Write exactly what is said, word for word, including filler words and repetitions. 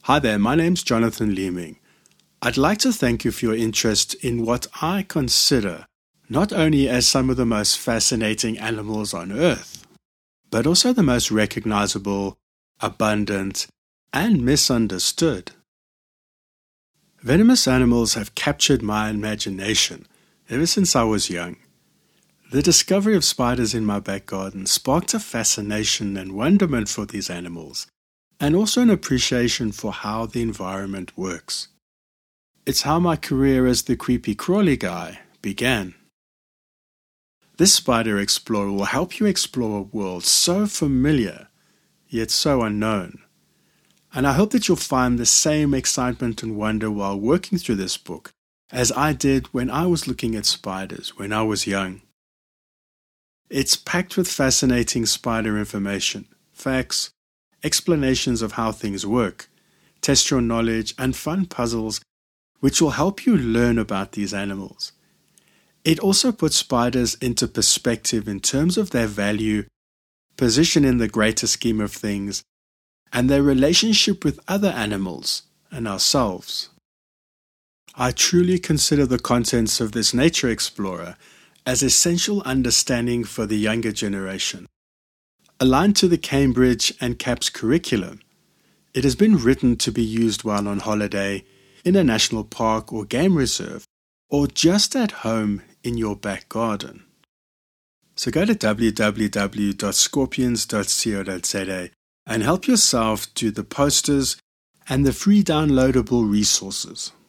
Hi there, my name's Jonathan Leeming. I'd like to thank you for your interest in what I consider not only as some of the most fascinating animals on Earth, but also the most recognizable, abundant, and misunderstood. Venomous animals have captured my imagination ever since I was young. The discovery of spiders in my back garden sparked a fascination and wonderment for these animals, and also an appreciation for how the environment works. It's how my career as the creepy crawly guy began. This Spider Explorer will help you explore a world so familiar, yet so unknown. And I hope that you'll find the same excitement and wonder while working through this book as I did when I was looking at spiders when I was young. It's packed with fascinating spider information, facts, explanations of how things work, test your knowledge, and fun puzzles which will help you learn about these animals. It also puts spiders into perspective in terms of their value, position in the greater scheme of things, and their relationship with other animals and ourselves. I truly consider the contents of this Nature Explorer as essential understanding for the younger generation. Aligned to the Cambridge and CAPS curriculum, it has been written to be used while on holiday, in a national park or game reserve, or just at home in your back garden. So go to w w w dot scorpions dot co dot z a and help yourself to the posters and the free downloadable resources.